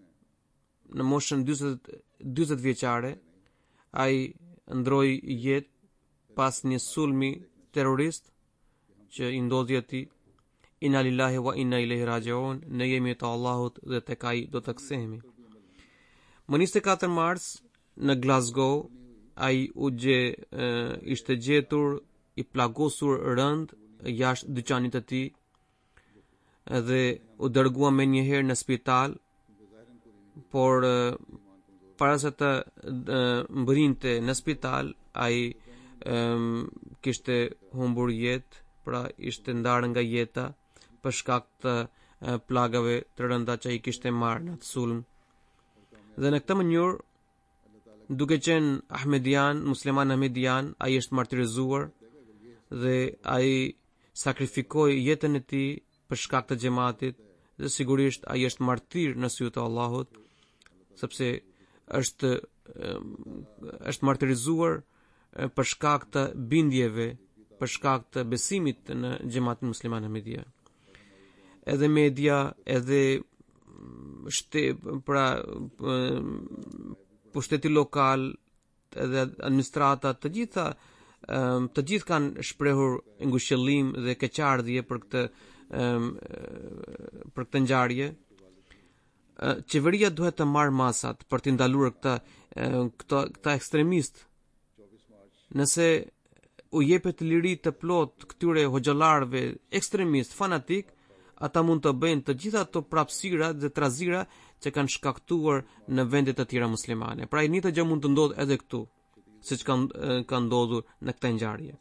në moshën dyzet vjeçare, ai ndroi jetë pas një sulmi terrorist që i ndodhi atij. Inna lillahi wa inna ilaihi rajiun, ne jemi të Allahut dhe tek ai do të kthehemi. Më njëzet e katër mars në Glasgow, ai u gje uh, ishte gjetur i plagosur rënd jashtë dyqanit të tij dhe u dërgua me njëherë në spital, por uh, para se të uh, mbërinte në spital, ai um, kishte humbur jetë, pra ishte ndarë nga jeta për shkak të uh, plagave të rënda që ai kishte marrë në atë sulm. Dhe në këtë mënyrë, duke qenë Ahmedian, musliman Ahmedian, ai është martirizuar dhe ai sakrifikoi jetën e tij për shkak të xhamatit dhe sigurisht ai është martir në sy të Allahut, sepse është është martirizuar për shkak të bindjeve, për shkak të besimit në xhamatin musliman Ahmedia. Edhe media, edhe shte, pra pushteti lokal, edhe administrata, të gjitha të gjithë kanë shprehur ngushëllim dhe keqardhje për këtë për këtë ngjarje. Qeveria duhet të marrë masat për të ndaluar këta këta, këta ekstremist. Nëse u jepet liri të plot këtyre hoxhallarëve ekstremist fanatik, ata mund të bëjnë të gjitha ato prapësira dhe trazira që kanë shkaktuar në vende të tjera muslimane. Pra i njëjta gjë mund të ndodhë edhe këtu, siç ka ka ndodhur në këtë ngjarje.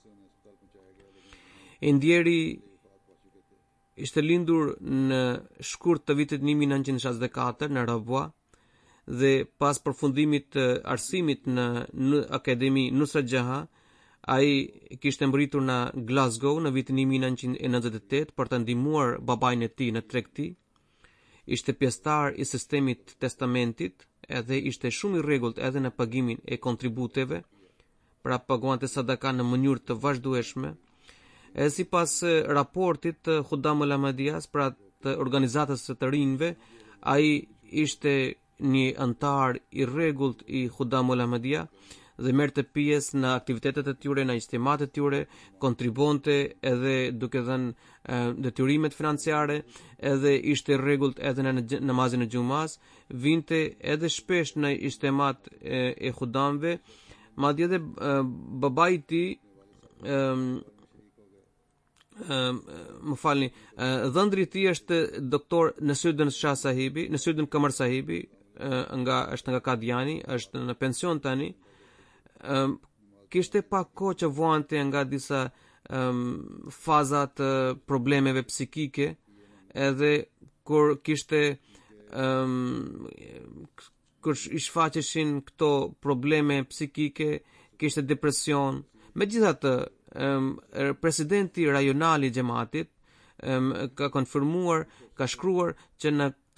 Indjeri ishte lindur në shkurt të vitit një mijë nëntëqind e shtatëdhjetë e katër në Rabwa dhe pas përfundimit të arsimit në, në Akademi Nusrat Jahan, ai kishte mbërritur në Glasgow në vitin një mijë nëntëqind e nëntëdhjetë e tetë për të ndihmuar babain e tij në tregti. Ishte pjesëtar i sistemit testamentit edhe ishte shumë i rregullt edhe në pagimin e kontributeve, pra paguante sadaka në mënyrë të vazhdueshme. E si pas raportit të Khudamul Ahmadias, pra të organizatës të rinjve, ai ishte një antar i rregullt i Khudamul Ahmadia dhe merrte pjesë në aktivitetet e tyre, në ijtimatet e tyre, kontribonte edhe duke dhënë detyrimet financiare, edhe ishte i rregullt edhe në namazin e xumas, vinte edhe shpesh në ijtimat e, e Khudamve, madje edhe babai i tij më falni, dhëndri i tij është doktor Nasiruddin Shah Sahibi, Nasiruddin Kamar Sahibi, nga është nga Kadiani, është në pension tani. Um, kishte pak kohë që vuante nga disa um, faza të problemeve psikike, edhe kur kishte um, kur i shfaqeshin këto probleme psikike, kishte depresion. Megjithatë, um, presidenti rajonal i xhamatit um, ka konfirmuar, ka shkruar që në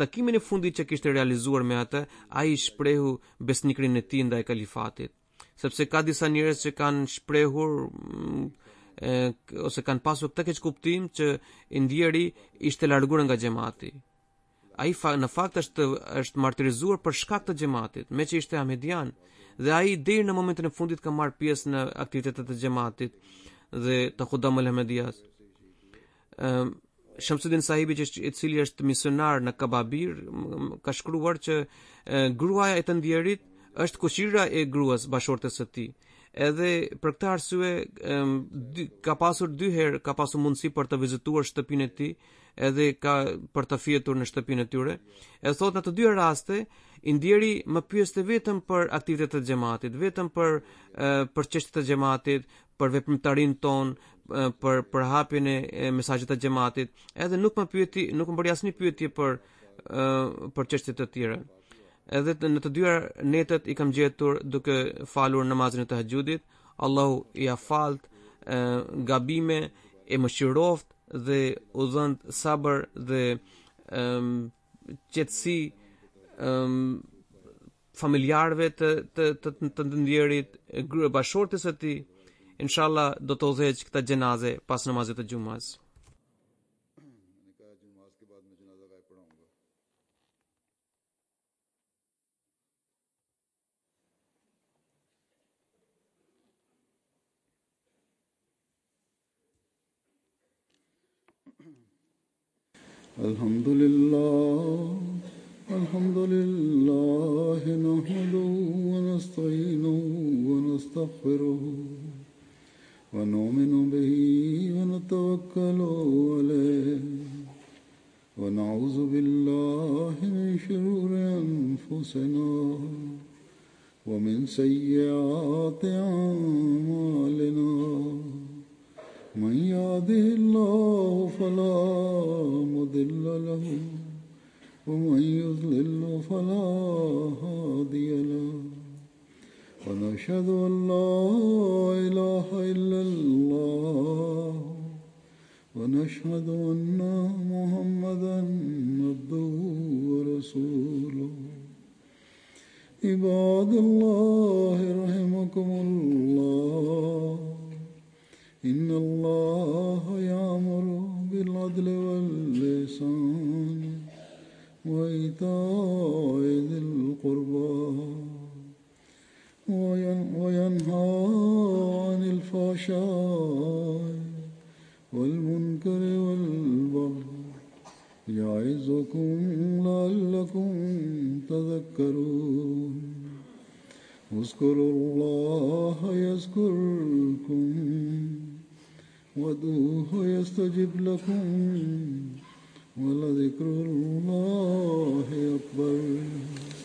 takimin e fundit që kishte realizuar me atë, ai shprehu besnikrinë e tij ndaj kalifatit. Sepse ka disa njerëz që kanë shprehur e, ose kanë pasur këtë keq kuptim që i ndjeri ishte larguar nga xhamati. Ai fa, në fakt është është martirizuar për shkak të xhamatit, me që ishte ahmedian, dhe ai deri në momentin e fundit ka marrë pjesë në aktivitetet e xhamatit dhe të Khudam al-Ahmedias. Ëm Shamsuddin Sahibi, që i cili është misionar në Kababir, ka shkruar që e, gruaja e të ndjerit është kushira e gruas bashortes së tij. Edhe për këtë arsye ka pasur dy herë ka pasur mundësi për të vizituar shtëpinë e tij, edhe ka për të fjetur në shtëpinë e tyre. E thot në të dy raste i ndjeri më pyeste vetëm për aktivitetet e xhamatit, vetëm për për çështjet e xhamatit, për veprimtarinë ton, për për hapjen e mesazhit të xhamatit, edhe nuk më pyeti, nuk më bëri asnjë pyetje për për çështje të tjera. Edhe në të dyja netet i kam gjetur duke falur namazin e tahajjudit. Allahu i afalt gabime, e mëshiroft dhe u dhënë sabër dhe um, qetësi um, familjarëve të të të, të ndjerit, bashortes së tij. Inshallah do të udhëheq këta xhenaze pas namazit të xumas. Alhamdulillah, alhamdulillah, nahmaduhu wa nasta'inuhu wa nastaghfiruhu wa nu'minu bihi wa natawakkalu alayhi wa na'udhu billahi min shururi anfusina wa min sayyiati a'malina. من يهده الله فلا مضل له ومن يضلل فلا هادي له ونشهد أن لا إله إلا الله ونشهد أن محمدا عبده ورسوله. عباد الله رحمكم الله، إن الله يأمر بالعدل والإحسان وإيتاء ذي القربى وينهى عن الفحشاء والمنكر والبغي يعظكم لعلكم تذكرون. اذكروا الله يذكركم وادعوه يستجب لكم ولذكر الله أكبر.